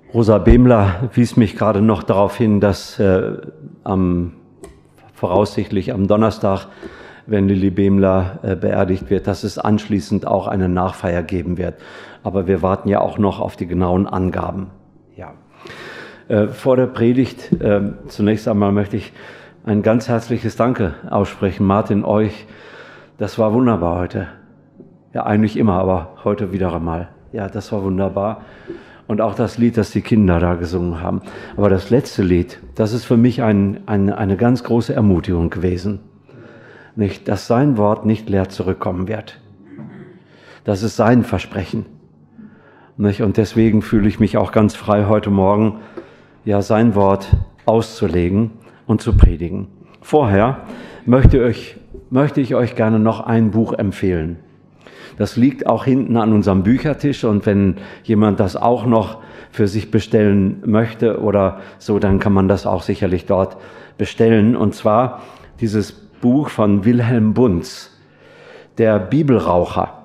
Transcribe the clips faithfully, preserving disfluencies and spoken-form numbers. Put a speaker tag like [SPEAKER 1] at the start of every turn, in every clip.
[SPEAKER 1] Rosa Bemler wies mich gerade noch darauf hin, dass äh, am, voraussichtlich am Donnerstag, wenn Lilly Bemler äh, beerdigt wird, dass es anschließend auch eine Nachfeier geben wird. Aber wir warten ja auch noch auf die genauen Angaben. Ja. Äh, vor der Predigt äh, zunächst einmal möchte ich ein ganz herzliches Danke aussprechen. Martin, euch, das war wunderbar heute. Ja, eigentlich immer, aber heute wieder einmal. Ja, das war wunderbar. Und auch das Lied, das die Kinder da gesungen haben. Aber das letzte Lied, das ist für mich ein, ein, eine ganz große Ermutigung gewesen. Nicht, dass sein Wort nicht leer zurückkommen wird. Das ist sein Versprechen. Nicht? Und deswegen fühle ich mich auch ganz frei heute Morgen, ja, sein Wort auszulegen und zu predigen. Vorher möchte ich, möchte ich euch gerne noch ein Buch empfehlen. Das liegt auch hinten an unserem Büchertisch und wenn jemand das auch noch für sich bestellen möchte oder so, dann kann man das auch sicherlich dort bestellen. Und zwar dieses Buch von Wilhelm Bunz, der Bibelraucher.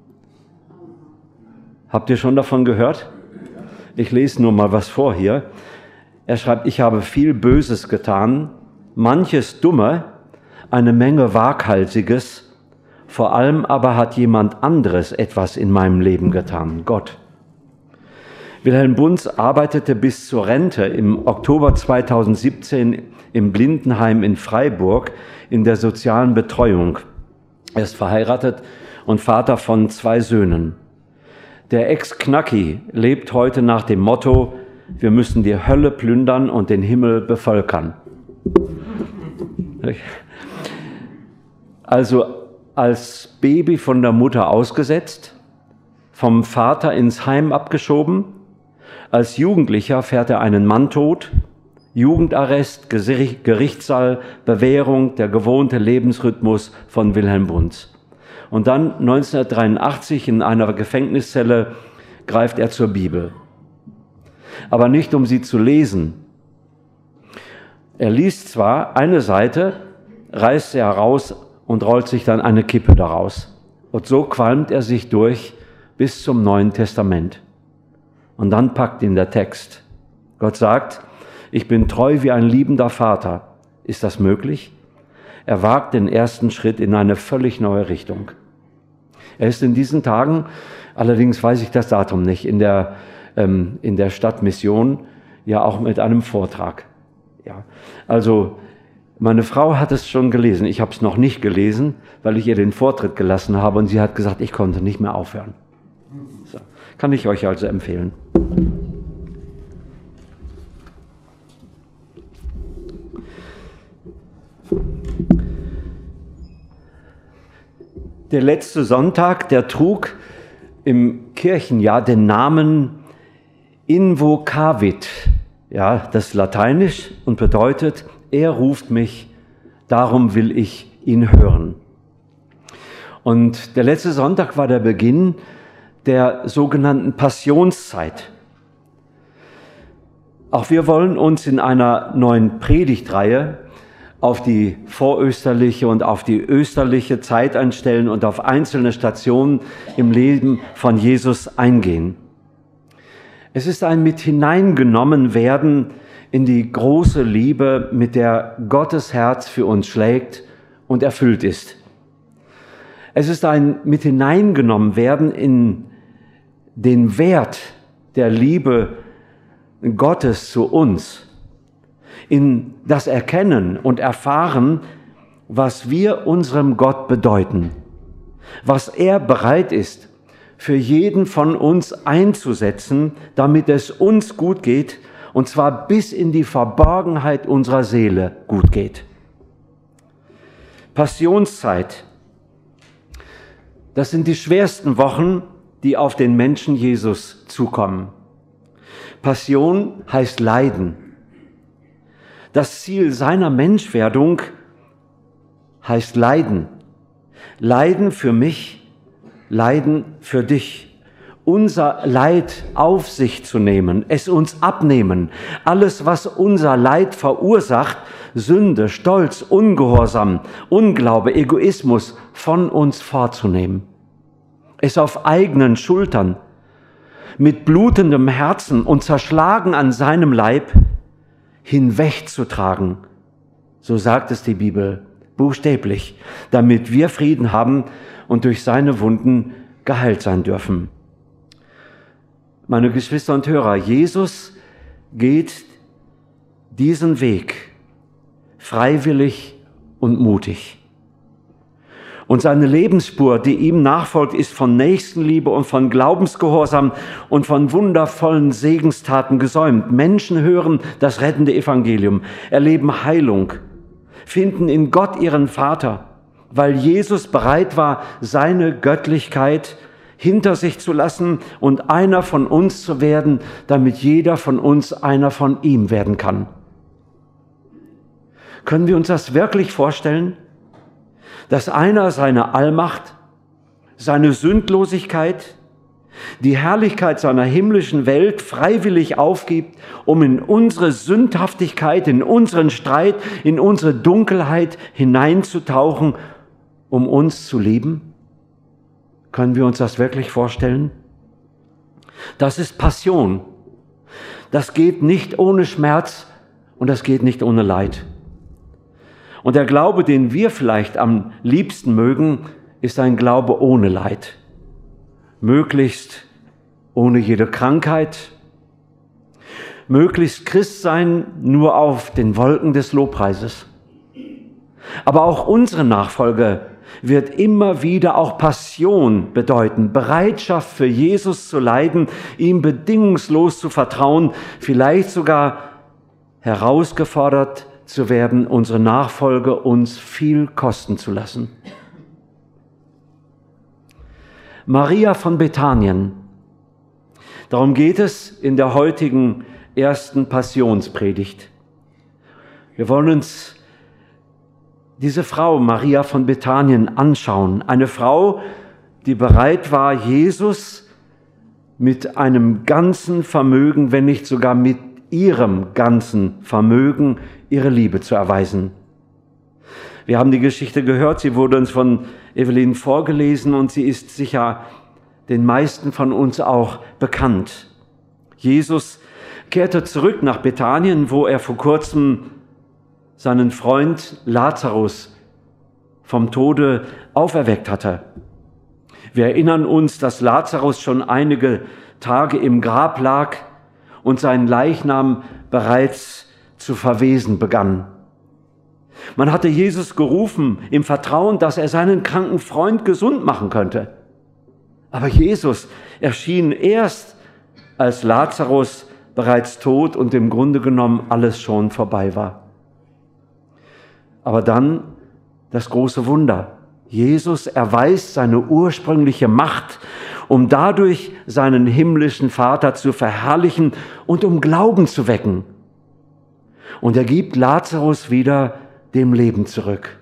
[SPEAKER 1] Habt ihr schon davon gehört? Ich lese nur mal was vor hier. Er schreibt, ich habe viel Böses getan, manches Dumme, eine Menge Waghalsiges. Vor allem aber hat jemand anderes etwas in meinem Leben getan, Gott. Wilhelm Bunz arbeitete bis zur Rente im Oktober zweitausendsiebzehn im Blindenheim in Freiburg in der sozialen Betreuung. Er ist verheiratet und Vater von zwei Söhnen. Der Ex-Knacki lebt heute nach dem Motto, wir müssen die Hölle plündern und den Himmel bevölkern. Also als Baby von der Mutter ausgesetzt, vom Vater ins Heim abgeschoben. Als Jugendlicher fährt er einen Mann tot, Jugendarrest, Gerichtssaal, Bewährung, der gewohnte Lebensrhythmus von Wilhelm Bunz. Und dann neunzehnhundertdreiundachtzig in einer Gefängniszelle greift er zur Bibel. Aber nicht, um sie zu lesen. Er liest zwar eine Seite, reißt sie heraus und rollt sich dann eine Kippe daraus. Und so qualmt er sich durch bis zum Neuen Testament. Und dann packt ihn der Text. Gott sagt, ich bin treu wie ein liebender Vater. Ist das möglich? Er wagt den ersten Schritt in eine völlig neue Richtung. Er ist in diesen Tagen, allerdings weiß ich das Datum nicht, in der, ähm, in der Stadtmission, ja auch mit einem Vortrag. Ja, also meine Frau hat es schon gelesen. Ich habe es noch nicht gelesen, weil ich ihr den Vortritt gelassen habe und sie hat gesagt, ich konnte nicht mehr aufhören. So, kann ich euch also empfehlen. Der letzte Sonntag, der trug im Kirchenjahr den Namen Invocavit. Ja, das ist lateinisch und bedeutet, er ruft mich, darum will ich ihn hören. Und der letzte Sonntag war der Beginn der sogenannten Passionszeit. Auch wir wollen uns in einer neuen Predigtreihe auf die vorösterliche und auf die österliche Zeit einstellen und auf einzelne Stationen im Leben von Jesus eingehen. Es ist ein mit hineingenommen werden in die große Liebe, mit der Gottes Herz für uns schlägt und erfüllt ist. Es ist ein mit hineingenommen werden in den Wert der Liebe Gottes zu uns, in das Erkennen und Erfahren, was wir unserem Gott bedeuten, was er bereit ist, für jeden von uns einzusetzen, damit es uns gut geht, und zwar bis in die Verborgenheit unserer Seele gut geht. Passionszeit, das sind die schwersten Wochen, die auf den Menschen Jesus zukommen. Passion heißt Leiden. Das Ziel seiner Menschwerdung heißt Leiden. Leiden für mich, Leiden für dich. Unser Leid auf sich zu nehmen, es uns abnehmen, alles, was unser Leid verursacht, Sünde, Stolz, Ungehorsam, Unglaube, Egoismus, von uns vorzunehmen. Es auf eigenen Schultern mit blutendem Herzen und zerschlagen an seinem Leib hinwegzutragen. So sagt es die Bibel, buchstäblich, damit wir Frieden haben und durch seine Wunden geheilt sein dürfen. Meine Geschwister und Hörer, Jesus geht diesen Weg freiwillig und mutig. Und seine Lebensspur, die ihm nachfolgt, ist von Nächstenliebe und von Glaubensgehorsam und von wundervollen Segenstaten gesäumt. Menschen hören das rettende Evangelium, erleben Heilung, finden in Gott ihren Vater, weil Jesus bereit war, seine Göttlichkeit hinter sich zu lassen und einer von uns zu werden, damit jeder von uns einer von ihm werden kann. Können wir uns das wirklich vorstellen, dass einer seine Allmacht, seine Sündlosigkeit, die Herrlichkeit seiner himmlischen Welt freiwillig aufgibt, um in unsere Sündhaftigkeit, in unseren Streit, in unsere Dunkelheit hineinzutauchen, um uns zu lieben? Können wir uns das wirklich vorstellen? Das ist Passion. Das geht nicht ohne Schmerz und das geht nicht ohne Leid. Und der Glaube, den wir vielleicht am liebsten mögen, ist ein Glaube ohne Leid. Möglichst ohne jede Krankheit. Möglichst Christ sein nur auf den Wolken des Lobpreises. Aber auch unsere Nachfolge wird immer wieder auch Passion bedeuten, Bereitschaft für Jesus zu leiden, ihm bedingungslos zu vertrauen, vielleicht sogar herausgefordert zu werden, unsere Nachfolge uns viel kosten zu lassen. Maria von Bethanien. Darum geht es in der heutigen ersten Passionspredigt. Wir wollen uns diese Frau, Maria von Bethanien, anschauen. Eine Frau, die bereit war, Jesus mit einem ganzen Vermögen, wenn nicht sogar mit ihrem ganzen Vermögen, ihre Liebe zu erweisen. Wir haben die Geschichte gehört, sie wurde uns von Evelyn vorgelesen und sie ist sicher den meisten von uns auch bekannt. Jesus kehrte zurück nach Bethanien, wo er vor kurzem seinen Freund Lazarus vom Tode auferweckt hatte. Wir erinnern uns, dass Lazarus schon einige Tage im Grab lag und sein Leichnam bereits zu verwesen begann. Man hatte Jesus gerufen im Vertrauen, dass er seinen kranken Freund gesund machen könnte. Aber Jesus erschien erst, als Lazarus bereits tot und im Grunde genommen alles schon vorbei war. Aber dann das große Wunder. Jesus erweist seine ursprüngliche Macht, um dadurch seinen himmlischen Vater zu verherrlichen und um Glauben zu wecken. Und er gibt Lazarus wieder dem Leben zurück.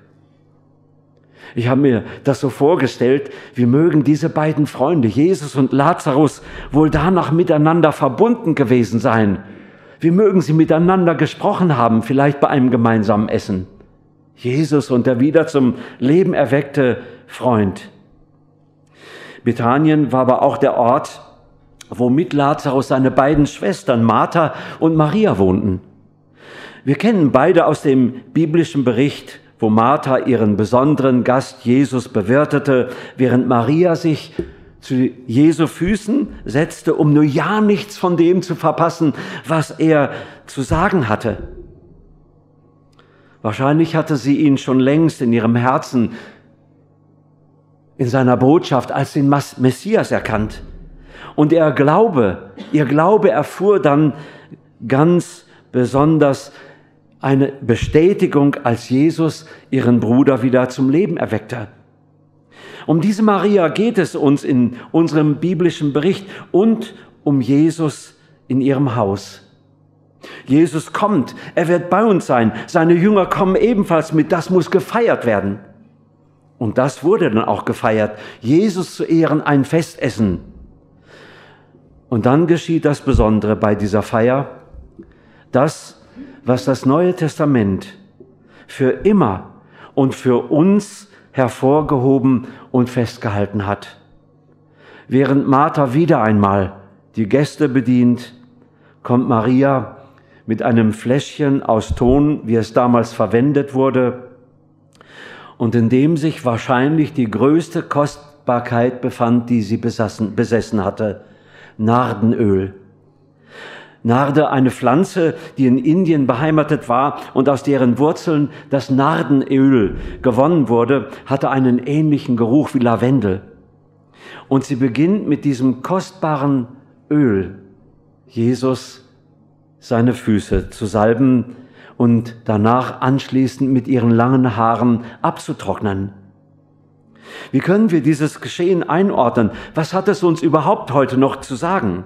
[SPEAKER 1] Ich habe mir das so vorgestellt, wir mögen diese beiden Freunde, Jesus und Lazarus, wohl danach miteinander verbunden gewesen sein. Wir mögen sie miteinander gesprochen haben, vielleicht bei einem gemeinsamen Essen. Jesus und der wieder zum Leben erweckte Freund. Bethanien war aber auch der Ort, wo mit Lazarus seine beiden Schwestern Martha und Maria wohnten. Wir kennen beide aus dem biblischen Bericht, wo Martha ihren besonderen Gast Jesus bewirtete, während Maria sich zu Jesu Füßen setzte, um nur ja nichts von dem zu verpassen, was er zu sagen hatte. Wahrscheinlich hatte sie ihn schon längst in ihrem Herzen, in seiner Botschaft als den Messias erkannt. Und ihr Glaube, ihr Glaube erfuhr dann ganz besonders eine Bestätigung, als Jesus ihren Bruder wieder zum Leben erweckte. Um diese Maria geht es uns in unserem biblischen Bericht und um Jesus in ihrem Haus. Jesus kommt, er wird bei uns sein, seine Jünger kommen ebenfalls mit, das muss gefeiert werden. Und das wurde dann auch gefeiert, Jesus zu Ehren ein Festessen. Und dann geschieht das Besondere bei dieser Feier, das, was das Neue Testament für immer und für uns hervorgehoben und festgehalten hat. Während Martha wieder einmal die Gäste bedient, kommt Maria mit einem Fläschchen aus Ton, wie es damals verwendet wurde, und in dem sich wahrscheinlich die größte Kostbarkeit befand, die sie besassen, besessen hatte, Nardenöl. Narde, eine Pflanze, die in Indien beheimatet war und aus deren Wurzeln das Nardenöl gewonnen wurde, hatte einen ähnlichen Geruch wie Lavendel. Und sie beginnt mit diesem kostbaren Öl, Jesus seine Füße zu salben und danach anschließend mit ihren langen Haaren abzutrocknen. Wie können wir dieses Geschehen einordnen? Was hat es uns überhaupt heute noch zu sagen?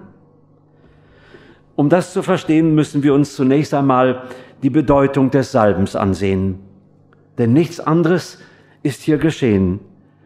[SPEAKER 1] Um das zu verstehen, müssen wir uns zunächst einmal die Bedeutung des Salbens ansehen. Denn nichts anderes ist hier geschehen.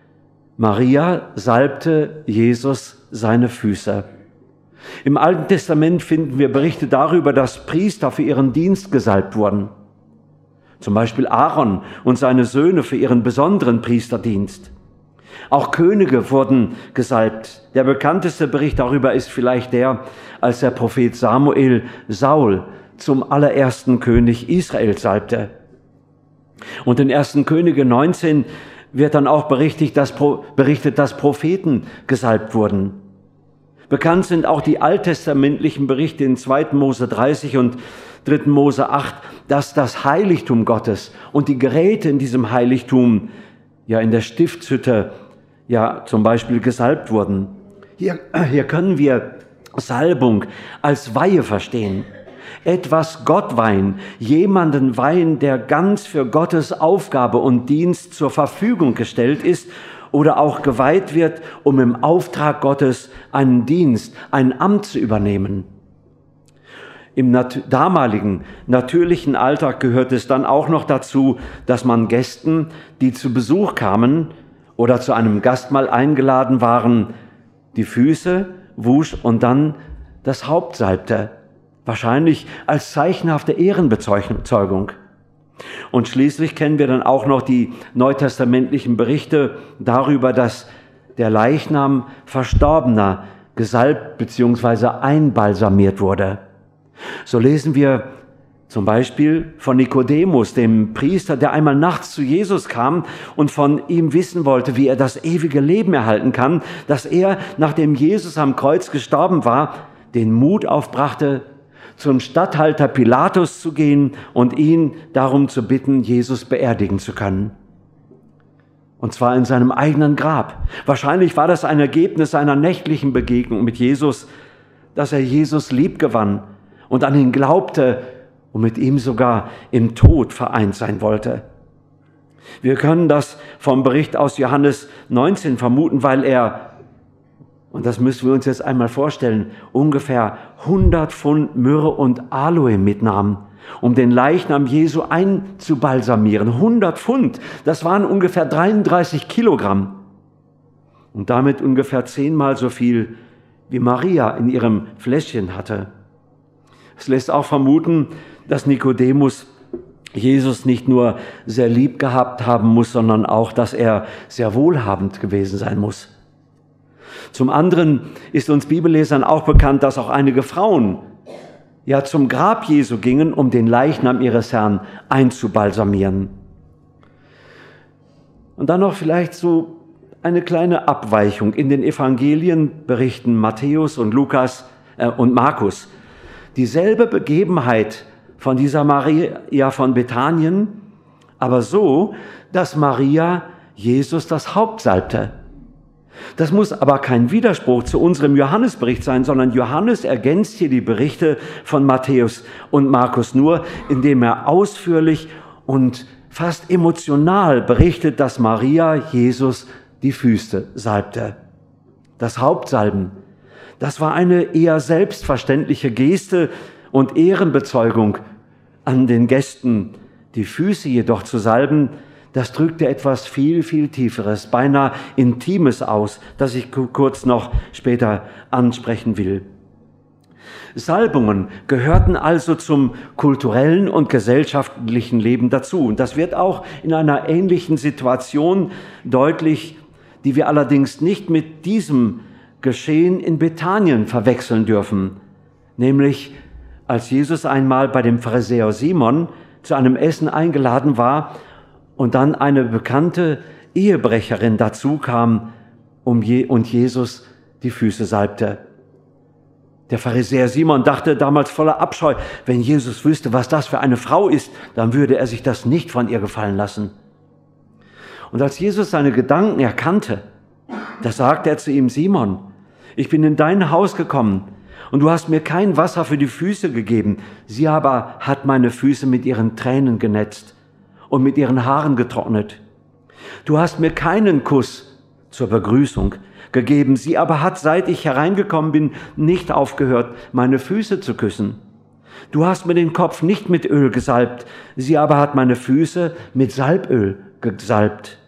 [SPEAKER 1] Maria salbte Jesus seine Füße. Im Alten Testament finden wir Berichte darüber, dass Priester für ihren Dienst gesalbt wurden. Zum Beispiel Aaron und seine Söhne für ihren besonderen Priesterdienst. Auch Könige wurden gesalbt. Der bekannteste Bericht darüber ist vielleicht der, als der Prophet Samuel Saul zum allerersten König Israel salbte. Und in ersten Könige neunzehn wird dann auch berichtet, dass, berichtet, dass Propheten gesalbt wurden. Bekannt sind auch die alttestamentlichen Berichte in zweiten Mose dreißig und dritten Mose acht, dass das Heiligtum Gottes und die Geräte in diesem Heiligtum, ja in der Stiftshütte, ja zum Beispiel gesalbt wurden. Hier, hier können wir Salbung als Weihe verstehen. Etwas Gott weihen, jemanden weihen, der ganz für Gottes Aufgabe und Dienst zur Verfügung gestellt ist oder auch geweiht wird, um im Auftrag Gottes einen Dienst, ein Amt zu übernehmen. Im nat- damaligen natürlichen Alltag gehört es dann auch noch dazu, dass man Gästen, die zu Besuch kamen oder zu einem Gastmahl eingeladen waren, die Füße wusch und dann das Haupt salbte, wahrscheinlich als zeichenhafte Ehrenbezeugung. Und schließlich kennen wir dann auch noch die neutestamentlichen Berichte darüber, dass der Leichnam Verstorbener gesalbt bzw. einbalsamiert wurde. So lesen wir zum Beispiel von Nikodemus, dem Priester, der einmal nachts zu Jesus kam und von ihm wissen wollte, wie er das ewige Leben erhalten kann, dass er, nachdem Jesus am Kreuz gestorben war, den Mut aufbrachte, zum Statthalter Pilatus zu gehen und ihn darum zu bitten, Jesus beerdigen zu können. Und zwar in seinem eigenen Grab. Wahrscheinlich war das ein Ergebnis seiner nächtlichen Begegnung mit Jesus, dass er Jesus lieb gewann und an ihn glaubte und mit ihm sogar im Tod vereint sein wollte. Wir können das vom Bericht aus Johannes neunzehn vermuten, weil er, und das müssen wir uns jetzt einmal vorstellen, ungefähr hundert Pfund Myrrhe und Aloe mitnahm, um den Leichnam Jesu einzubalsamieren. hundert Pfund, das waren ungefähr dreiunddreißig Kilogramm. Und damit ungefähr zehnmal so viel, wie Maria in ihrem Fläschchen hatte. Es lässt auch vermuten, dass Nikodemus Jesus nicht nur sehr lieb gehabt haben muss, sondern auch, dass er sehr wohlhabend gewesen sein muss. Zum anderen ist uns Bibellesern auch bekannt, dass auch einige Frauen ja zum Grab Jesu gingen, um den Leichnam ihres Herrn einzubalsamieren. Und dann noch vielleicht so eine kleine Abweichung. In den Evangelien berichten Matthäus und Lukas äh, und Markus dieselbe Begebenheit von dieser Maria von Bethanien, aber so, dass Maria Jesus das Haupt salbte. Das muss aber kein Widerspruch zu unserem Johannesbericht sein, sondern Johannes ergänzt hier die Berichte von Matthäus und Markus nur, indem er ausführlich und fast emotional berichtet, dass Maria Jesus die Füße salbte. Das Hauptsalben, das war eine eher selbstverständliche Geste und Ehrenbezeugung an den Gästen. Die Füße jedoch zu salben, das drückte etwas viel, viel Tieferes, beinahe Intimes aus, das ich kurz noch später ansprechen will. Salbungen gehörten also zum kulturellen und gesellschaftlichen Leben dazu. Und das wird auch in einer ähnlichen Situation deutlich, die wir allerdings nicht mit diesem Geschehen in Bethanien verwechseln dürfen, nämlich als Jesus einmal bei dem Pharisäer Simon zu einem Essen eingeladen war und dann eine bekannte Ehebrecherin dazu kam um Je- und Jesus die Füße salbte. Der Pharisäer Simon dachte damals voller Abscheu, wenn Jesus wüsste, was das für eine Frau ist, dann würde er sich das nicht von ihr gefallen lassen. Und als Jesus seine Gedanken erkannte, da sagte er zu ihm: Simon, ich bin in dein Haus gekommen und du hast mir kein Wasser für die Füße gegeben. Sie aber hat meine Füße mit ihren Tränen genetzt und mit ihren Haaren getrocknet. Du hast mir keinen Kuss zur Begrüßung gegeben. Sie aber hat, seit ich hereingekommen bin, nicht aufgehört, meine Füße zu küssen. Du hast mir den Kopf nicht mit Öl gesalbt. Sie aber hat meine Füße mit Salböl gesalbt.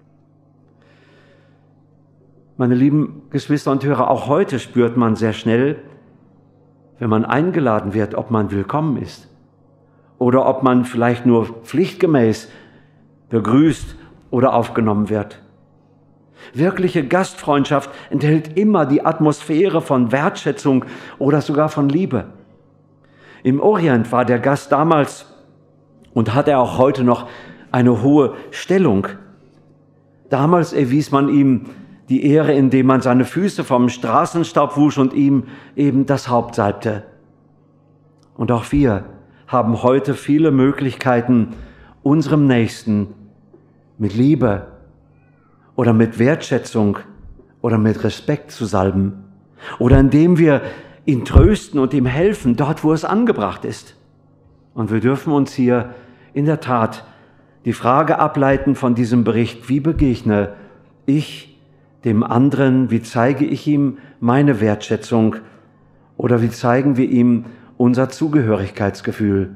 [SPEAKER 1] Meine lieben Geschwister und Hörer, auch heute spürt man sehr schnell, wenn man eingeladen wird, ob man willkommen ist oder ob man vielleicht nur pflichtgemäß begrüßt oder aufgenommen wird. Wirkliche Gastfreundschaft enthält immer die Atmosphäre von Wertschätzung oder sogar von Liebe. Im Orient war der Gast damals und hat er auch heute noch eine hohe Stellung. Damals erwies man ihm die Ehre, indem man seine Füße vom Straßenstaub wusch und ihm eben das Haupt salbte. Und auch wir haben heute viele Möglichkeiten, unserem Nächsten mit Liebe oder mit Wertschätzung oder mit Respekt zu salben oder indem wir ihn trösten und ihm helfen, dort wo es angebracht ist. Und wir dürfen uns hier in der Tat die Frage ableiten von diesem Bericht: Wie begegne ich dem anderen? Wie zeige ich ihm meine Wertschätzung oder wie zeigen wir ihm unser Zugehörigkeitsgefühl?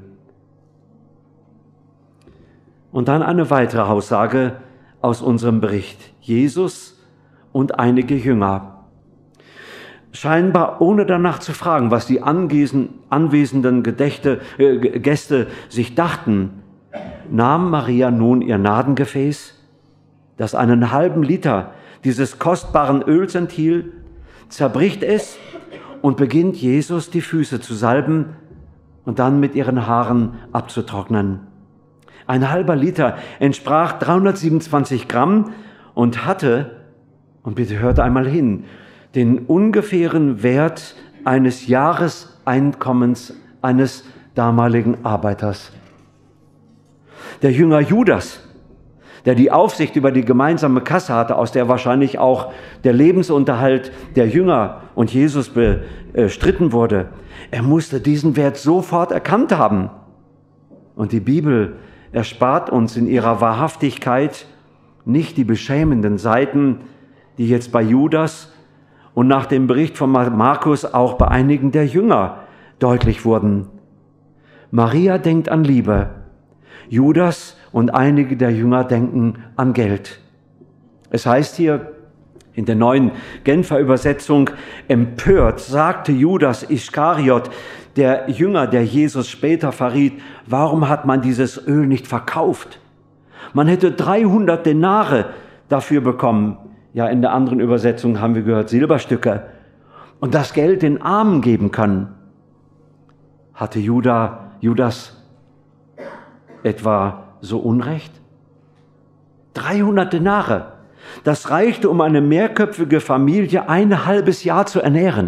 [SPEAKER 1] Und dann eine weitere Aussage aus unserem Bericht: Jesus und einige Jünger. Scheinbar ohne danach zu fragen, was die anwesenden Gedächte, äh, Gäste sich dachten, nahm Maria nun ihr Nadengefäß, das einen halben Liter dieses kostbaren Öls enthielt, zerbricht es und beginnt Jesus die Füße zu salben und dann mit ihren Haaren abzutrocknen. Ein halber Liter entsprach dreihundertsiebenundzwanzig Gramm und hatte, und bitte hört einmal hin, den ungefähren Wert eines Jahreseinkommens eines damaligen Arbeiters. Der Jünger Judas, der die Aufsicht über die gemeinsame Kasse hatte, aus der wahrscheinlich auch der Lebensunterhalt der Jünger und Jesus bestritten wurde, er musste diesen Wert sofort erkannt haben. Und die Bibel erspart uns in ihrer Wahrhaftigkeit nicht die beschämenden Seiten, die jetzt bei Judas und nach dem Bericht von Markus auch bei einigen der Jünger deutlich wurden. Maria denkt an Liebe, Judas und einige der Jünger denken an Geld. Es heißt hier in der neuen Genfer Übersetzung: Empört sagte Judas Iskariot, der Jünger, der Jesus später verriet: Warum hat man dieses Öl nicht verkauft? Man hätte dreihundert Denare dafür bekommen. Ja, in der anderen Übersetzung haben wir gehört Silberstücke. Und das Geld den Armen geben können. Hatte Juda, Judas etwa so Unrecht? dreihundert Denare. Das reichte, um eine mehrköpfige Familie ein halbes Jahr zu ernähren.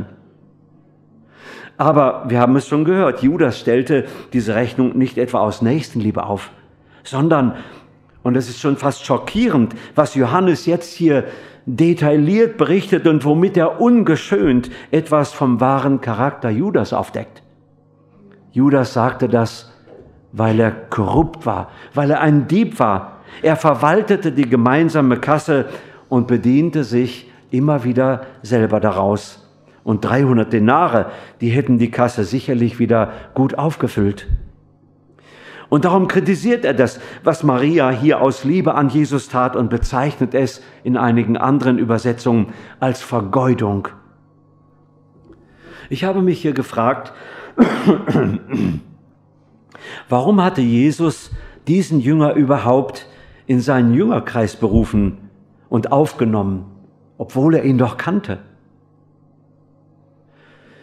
[SPEAKER 1] Aber wir haben es schon gehört, Judas stellte diese Rechnung nicht etwa aus Nächstenliebe auf, sondern, und es ist schon fast schockierend, was Johannes jetzt hier detailliert berichtet und womit er ungeschönt etwas vom wahren Charakter Judas aufdeckt. Judas sagte das, weil er korrupt war, weil er ein Dieb war. Er verwaltete die gemeinsame Kasse und bediente sich immer wieder selber daraus. Und dreihundert Denare, die hätten die Kasse sicherlich wieder gut aufgefüllt. Und darum kritisiert er das, was Maria hier aus Liebe an Jesus tat, und bezeichnet es in einigen anderen Übersetzungen als Vergeudung. Ich habe mich hier gefragt, warum hatte Jesus diesen Jünger überhaupt in seinen Jüngerkreis berufen und aufgenommen, obwohl er ihn doch kannte?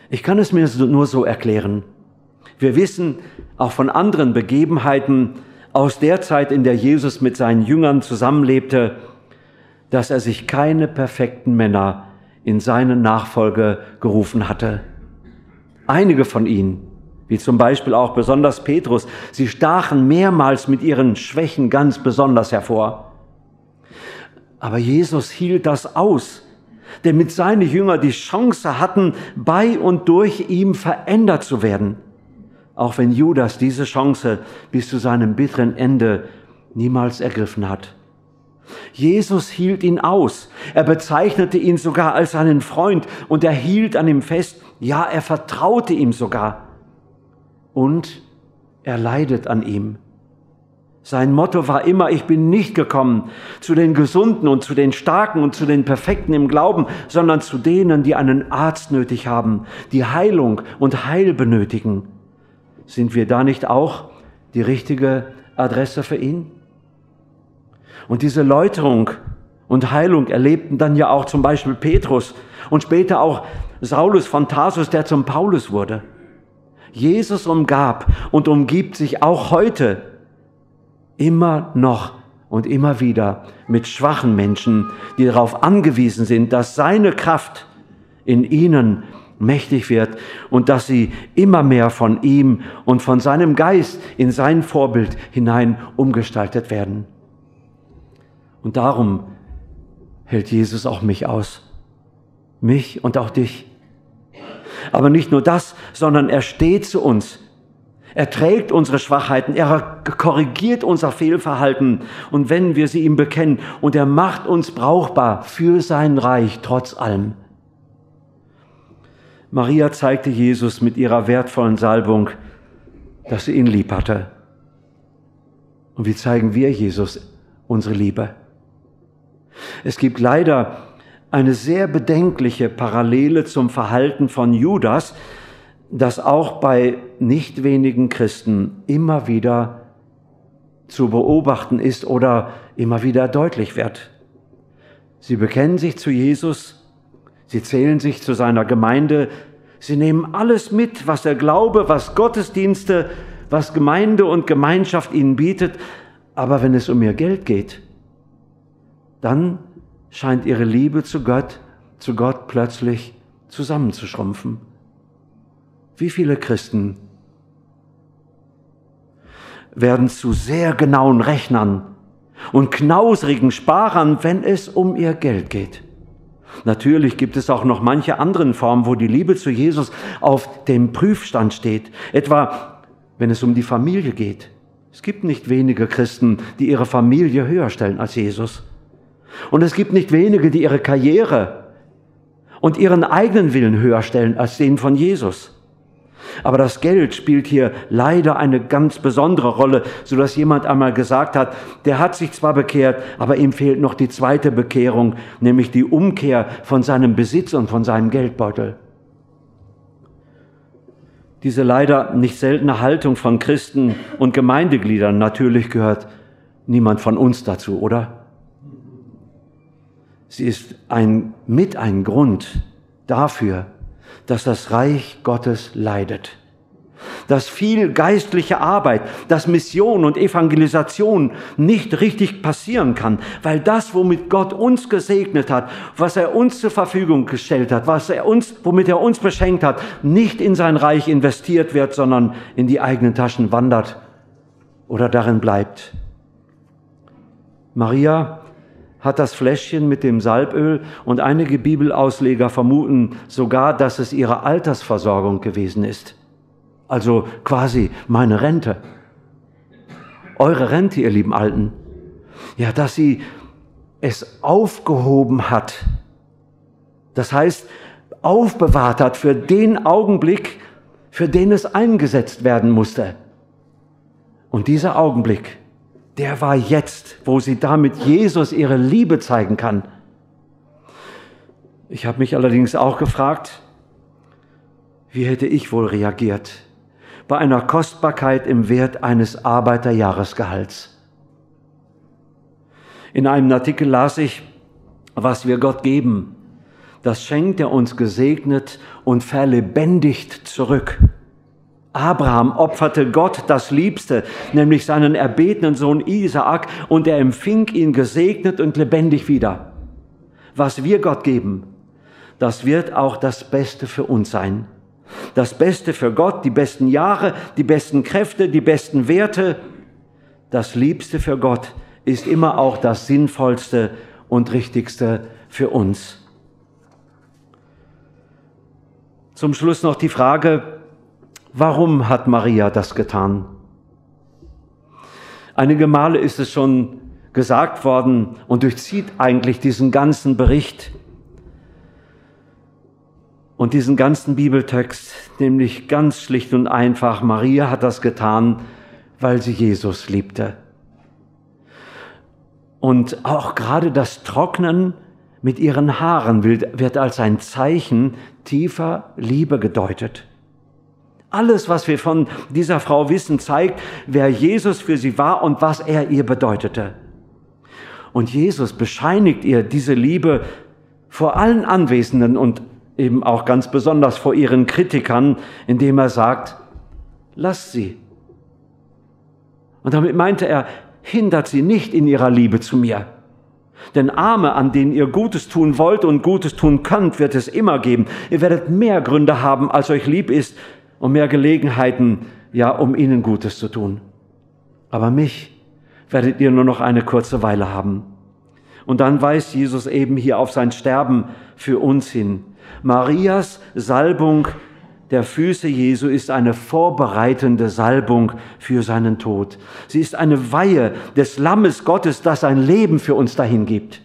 [SPEAKER 1] Ich kann es mir nur so erklären. Wir wissen auch von anderen Begebenheiten aus der Zeit, in der Jesus mit seinen Jüngern zusammenlebte, dass er sich keine perfekten Männer in seine Nachfolge gerufen hatte. Einige von ihnen, wie zum Beispiel auch besonders Petrus, sie stachen mehrmals mit ihren Schwächen ganz besonders hervor. Aber Jesus hielt das aus, damit seine Jünger die Chance hatten, bei und durch ihn verändert zu werden. Auch wenn Judas diese Chance bis zu seinem bitteren Ende niemals ergriffen hat. Jesus hielt ihn aus. Er bezeichnete ihn sogar als seinen Freund und er hielt an ihm fest. Ja, er vertraute ihm sogar. Und er leidet an ihm. Sein Motto war immer, ich bin nicht gekommen zu den Gesunden und zu den Starken und zu den Perfekten im Glauben, sondern zu denen, die einen Arzt nötig haben, die Heilung und Heil benötigen. Sind wir da nicht auch die richtige Adresse für ihn? Und diese Läuterung und Heilung erlebten dann ja auch zum Beispiel Petrus und später auch Saulus von Tarsus, der zum Paulus wurde. Jesus umgab und umgibt sich auch heute immer noch und immer wieder mit schwachen Menschen, die darauf angewiesen sind, dass seine Kraft in ihnen mächtig wird und dass sie immer mehr von ihm und von seinem Geist in sein Vorbild hinein umgestaltet werden. Und darum hält Jesus auch mich aus. Mich und auch dich. Aber nicht nur das, sondern er steht zu uns. Er trägt unsere Schwachheiten, er korrigiert unser Fehlverhalten und wenn wir sie ihm bekennen und er macht uns brauchbar für sein Reich trotz allem. Maria zeigte Jesus mit ihrer wertvollen Salbung, dass sie ihn lieb hatte. Und wie zeigen wir Jesus unsere Liebe? Es gibt leider eine sehr bedenkliche Parallele zum Verhalten von Judas, das auch bei nicht wenigen Christen immer wieder zu beobachten ist oder immer wieder deutlich wird. Sie bekennen sich zu Jesus, sie zählen sich zu seiner Gemeinde, sie nehmen alles mit, was der Glaube, was Gottesdienste, was Gemeinde und Gemeinschaft ihnen bietet, aber wenn es um ihr Geld geht, dann scheint ihre Liebe zu Gott, zu Gott plötzlich zusammenzuschrumpfen. Wie viele Christen werden zu sehr genauen Rechnern und knausrigen Sparern, wenn es um ihr Geld geht. Natürlich gibt es auch noch manche anderen Formen, wo die Liebe zu Jesus auf dem Prüfstand steht. Etwa, wenn es um die Familie geht. Es gibt nicht wenige Christen, die ihre Familie höher stellen als Jesus. Und es gibt nicht wenige, die ihre Karriere und ihren eigenen Willen höher stellen als den von Jesus. Aber das Geld spielt hier leider eine ganz besondere Rolle, sodass jemand einmal gesagt hat, der hat sich zwar bekehrt, aber ihm fehlt noch die zweite Bekehrung, nämlich die Umkehr von seinem Besitz und von seinem Geldbeutel. Diese leider nicht seltene Haltung von Christen und Gemeindegliedern, natürlich gehört niemand von uns dazu, oder? Sie ist ein, mit ein Grund dafür, dass das Reich Gottes leidet. Dass viel geistliche Arbeit, dass Mission und Evangelisation nicht richtig passieren kann, weil das, womit Gott uns gesegnet hat, was er uns zur Verfügung gestellt hat, was er uns, womit er uns beschenkt hat, nicht in sein Reich investiert wird, sondern in die eigenen Taschen wandert oder darin bleibt. Maria hat das Fläschchen mit dem Salböl und einige Bibelausleger vermuten sogar, dass es ihre Altersversorgung gewesen ist. Also quasi meine Rente. Eure Rente, ihr lieben Alten. Ja, dass sie es aufgehoben hat. Das heißt, aufbewahrt hat für den Augenblick, für den es eingesetzt werden musste. Und dieser Augenblick, der war jetzt, wo sie damit Jesus ihre Liebe zeigen kann. Ich habe mich allerdings auch gefragt, wie hätte ich wohl reagiert bei einer Kostbarkeit im Wert eines Arbeiterjahresgehalts? In einem Artikel las ich, was wir Gott geben, das schenkt er uns gesegnet und verlebendigt zurück. Abraham opferte Gott das Liebste, nämlich seinen erbetenen Sohn Isaak, und er empfing ihn gesegnet und lebendig wieder. Was wir Gott geben, das wird auch das Beste für uns sein. Das Beste für Gott, die besten Jahre, die besten Kräfte, die besten Werte. Das Liebste für Gott ist immer auch das Sinnvollste und Richtigste für uns. Zum Schluss noch die Frage, warum hat Maria das getan? Einige Male ist es schon gesagt worden und durchzieht eigentlich diesen ganzen Bericht und diesen ganzen Bibeltext, nämlich ganz schlicht und einfach, Maria hat das getan, weil sie Jesus liebte. Und auch gerade das Trocknen mit ihren Haaren wird als ein Zeichen tiefer Liebe gedeutet. Alles, was wir von dieser Frau wissen, zeigt, wer Jesus für sie war und was er ihr bedeutete. Und Jesus bescheinigt ihr diese Liebe vor allen Anwesenden und eben auch ganz besonders vor ihren Kritikern, indem er sagt, lasst sie. Und damit meinte er, hindert sie nicht in ihrer Liebe zu mir. Denn Arme, an denen ihr Gutes tun wollt und Gutes tun könnt, wird es immer geben. Ihr werdet mehr Gründe haben, als euch lieb ist, und mehr Gelegenheiten, ja, um ihnen Gutes zu tun. Aber mich werdet ihr nur noch eine kurze Weile haben. Und dann weist Jesus eben hier auf sein Sterben für uns hin. Marias Salbung der Füße Jesu ist eine vorbereitende Salbung für seinen Tod. Sie ist eine Weihe des Lammes Gottes, das sein Leben für uns dahin gibt.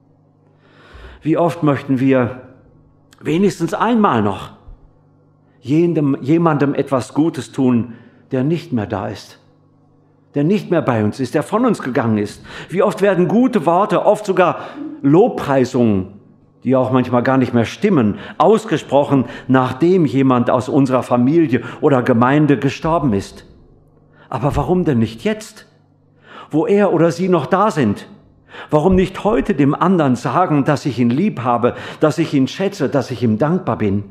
[SPEAKER 1] Wie oft möchten wir wenigstens einmal noch Jedem, jemandem etwas Gutes tun, der nicht mehr da ist, der nicht mehr bei uns ist, der von uns gegangen ist. Wie oft werden gute Worte, oft sogar Lobpreisungen, die auch manchmal gar nicht mehr stimmen, ausgesprochen, nachdem jemand aus unserer Familie oder Gemeinde gestorben ist. Aber warum denn nicht jetzt, wo er oder sie noch da sind? Warum nicht heute dem anderen sagen, dass ich ihn lieb habe, dass ich ihn schätze, dass ich ihm dankbar bin?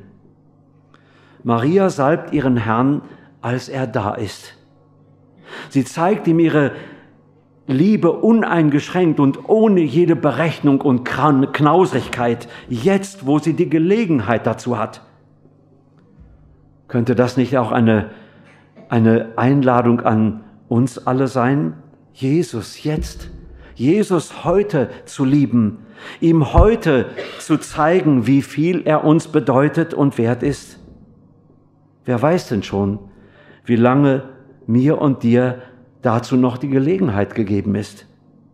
[SPEAKER 1] Maria salbt ihren Herrn, als er da ist. Sie zeigt ihm ihre Liebe uneingeschränkt und ohne jede Berechnung und Knauserigkeit, jetzt, wo sie die Gelegenheit dazu hat. Könnte das nicht auch eine, eine Einladung an uns alle sein? Jesus jetzt, Jesus heute zu lieben, ihm heute zu zeigen, wie viel er uns bedeutet und wert ist? Wer weiß denn schon, wie lange mir und dir dazu noch die Gelegenheit gegeben ist?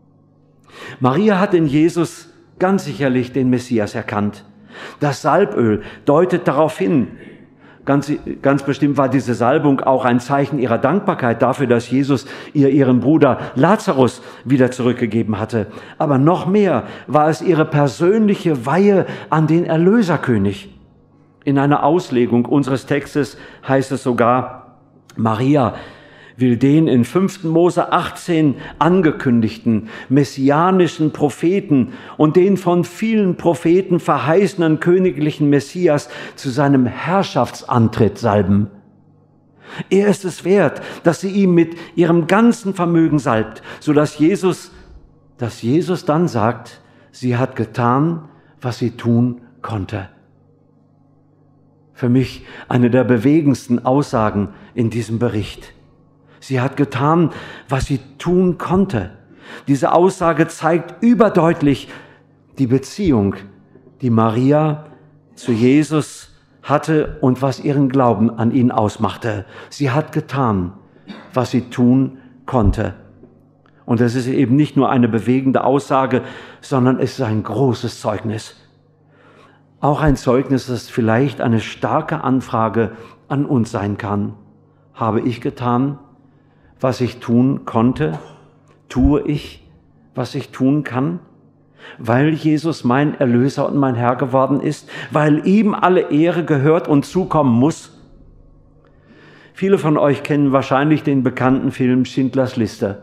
[SPEAKER 1] Maria hat in Jesus ganz sicherlich den Messias erkannt. Das Salböl deutet darauf hin. Ganz, ganz bestimmt war diese Salbung auch ein Zeichen ihrer Dankbarkeit dafür, dass Jesus ihr ihren Bruder Lazarus wieder zurückgegeben hatte. Aber noch mehr war es ihre persönliche Weihe an den Erlöserkönig. In einer Auslegung unseres Textes heißt es sogar, Maria will den in fünften Mose achtzehn angekündigten messianischen Propheten und den von vielen Propheten verheißenen königlichen Messias zu seinem Herrschaftsantritt salben. Er ist es wert, dass sie ihm mit ihrem ganzen Vermögen salbt, sodass Jesus, dass Jesus dann sagt, sie hat getan, was sie tun konnte. Für mich eine der bewegendsten Aussagen in diesem Bericht. Sie hat getan, was sie tun konnte. Diese Aussage zeigt überdeutlich die Beziehung, die Maria zu Jesus hatte und was ihren Glauben an ihn ausmachte. Sie hat getan, was sie tun konnte. Und es ist eben nicht nur eine bewegende Aussage, sondern es ist ein großes Zeugnis. Auch ein Zeugnis, das vielleicht eine starke Anfrage an uns sein kann. Habe ich getan, was ich tun konnte? Tue ich, was ich tun kann? Weil Jesus mein Erlöser und mein Herr geworden ist? Weil ihm alle Ehre gehört und zukommen muss? Viele von euch kennen wahrscheinlich den bekannten Film Schindlers Liste,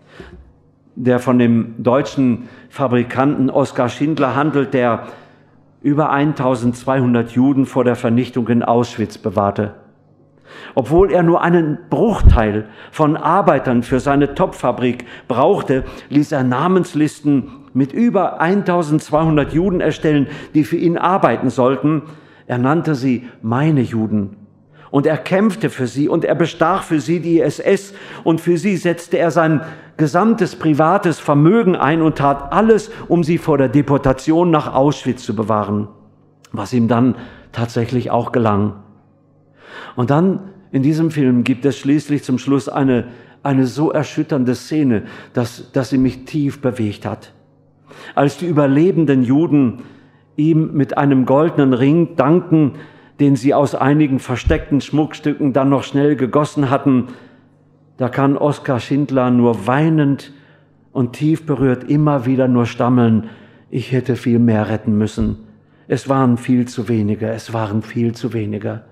[SPEAKER 1] der von dem deutschen Fabrikanten Oskar Schindler handelt, der über eintausendzweihundert Juden vor der Vernichtung in Auschwitz bewahrte. Obwohl er nur einen Bruchteil von Arbeitern für seine Topfabrik brauchte, ließ er Namenslisten mit über eintausendzweihundert Juden erstellen, die für ihn arbeiten sollten. Er nannte sie meine Juden. Und er kämpfte für sie und er bestach für sie die S S und für sie setzte er sein gesamtes privates Vermögen ein und tat alles, um sie vor der Deportation nach Auschwitz zu bewahren, was ihm dann tatsächlich auch gelang. Und dann in diesem Film gibt es schließlich zum Schluss eine, eine so erschütternde Szene, dass, dass sie mich tief bewegt hat. Als die überlebenden Juden ihm mit einem goldenen Ring danken, den sie aus einigen versteckten Schmuckstücken dann noch schnell gegossen hatten, da kann Oskar Schindler nur weinend und tief berührt immer wieder nur stammeln: Ich hätte viel mehr retten müssen. Es waren viel zu wenige, es waren viel zu wenige.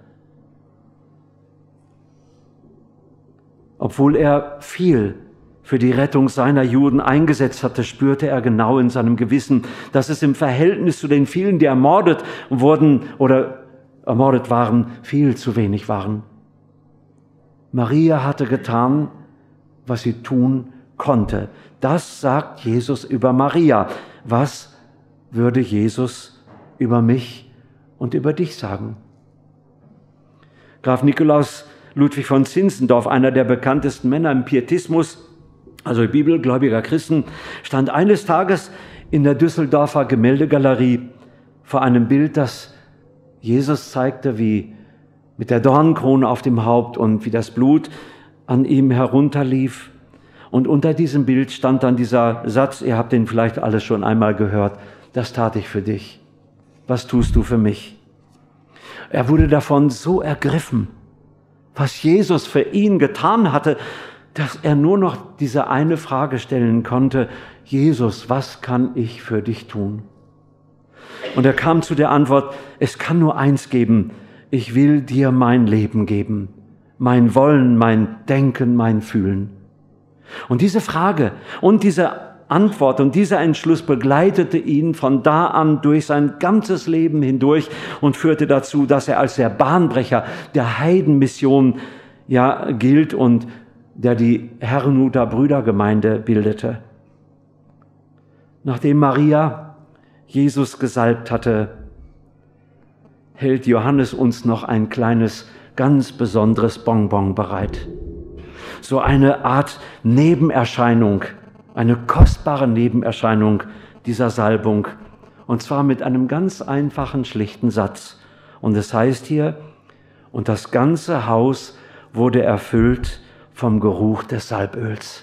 [SPEAKER 1] Obwohl er viel für die Rettung seiner Juden eingesetzt hatte, spürte er genau in seinem Gewissen, dass es im Verhältnis zu den vielen, die ermordet wurden oder ermordet waren, viel zu wenig waren. Maria hatte getan, was sie tun konnte. Das sagt Jesus über Maria. Was würde Jesus über mich und über dich sagen? Graf Nikolaus Ludwig von Zinzendorf, einer der bekanntesten Männer im Pietismus, also bibelgläubiger Christen, stand eines Tages in der Düsseldorfer Gemäldegalerie vor einem Bild, das Jesus zeigte, wie mit der Dornenkrone auf dem Haupt und wie das Blut an ihm herunterlief. Und unter diesem Bild stand dann dieser Satz, ihr habt den vielleicht alle schon einmal gehört: Das tat ich für dich. Was tust du für mich? Er wurde davon so ergriffen, was Jesus für ihn getan hatte, dass er nur noch diese eine Frage stellen konnte: Jesus, was kann ich für dich tun? Und er kam zu der Antwort: Es kann nur eins geben: Ich will dir mein Leben geben, mein Wollen, mein Denken, mein Fühlen. Und diese Frage und diese Antwort und dieser Entschluss begleitete ihn von da an durch sein ganzes Leben hindurch und führte dazu, dass er als der Bahnbrecher der Heidenmission ja gilt und der die Herrnhuter Brüdergemeinde bildete. Nachdem Maria Jesus gesalbt hatte, hält Johannes uns noch ein kleines, ganz besonderes Bonbon bereit. So eine Art Nebenerscheinung, eine kostbare Nebenerscheinung dieser Salbung. Und zwar mit einem ganz einfachen, schlichten Satz. Und es heißt hier: Und das ganze Haus wurde erfüllt vom Geruch des Salböls.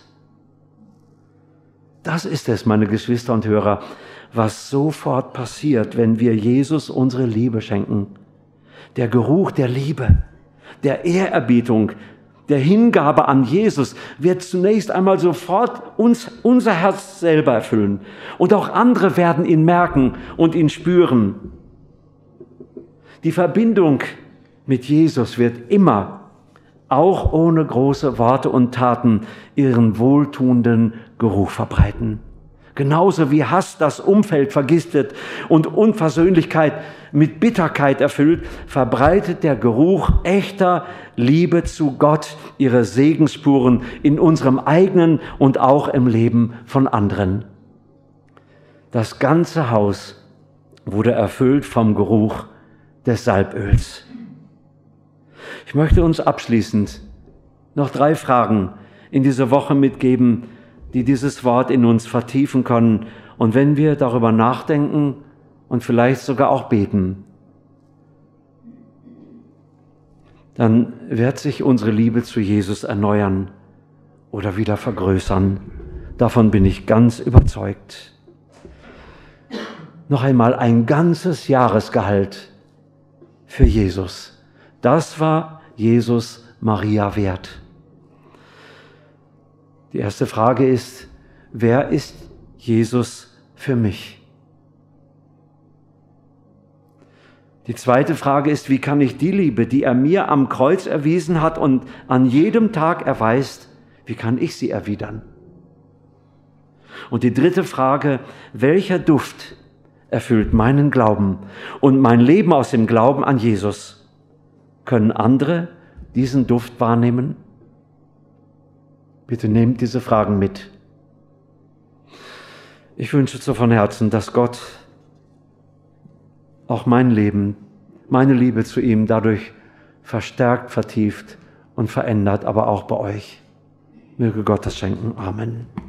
[SPEAKER 1] Das ist es, meine Geschwister und Hörer, was sofort passiert, wenn wir Jesus unsere Liebe schenken. Der Geruch der Liebe, der Ehrerbietung, der Hingabe an Jesus wird zunächst einmal sofort uns, unser Herz selber erfüllen. Und auch andere werden ihn merken und ihn spüren. Die Verbindung mit Jesus wird immer, auch ohne große Worte und Taten, ihren wohltuenden Geruch verbreiten. Genauso wie Hass das Umfeld vergistet und Unversöhnlichkeit mit Bitterkeit erfüllt, verbreitet der Geruch echter Liebe zu Gott ihre Segensspuren in unserem eigenen und auch im Leben von anderen. Das ganze Haus wurde erfüllt vom Geruch des Salböls. Ich möchte uns abschließend noch drei Fragen in diese Woche mitgeben, die dieses Wort in uns vertiefen können. Und wenn wir darüber nachdenken und vielleicht sogar auch beten, dann wird sich unsere Liebe zu Jesus erneuern oder wieder vergrößern. Davon bin ich ganz überzeugt. Noch einmal ein ganzes Jahresgehalt für Jesus. Das war Jesus Maria wert. Die erste Frage ist: Wer ist Jesus für mich? Die zweite Frage ist: Wie kann ich die Liebe, die er mir am Kreuz erwiesen hat und an jedem Tag erweist, wie kann ich sie erwidern? Und die dritte Frage: Welcher Duft erfüllt meinen Glauben und mein Leben aus dem Glauben an Jesus. Können andere diesen Duft wahrnehmen? Bitte nehmt diese Fragen mit. Ich wünsche so von Herzen, dass Gott auch mein Leben, meine Liebe zu ihm dadurch verstärkt, vertieft und verändert, aber auch bei euch. Möge Gott das schenken. Amen.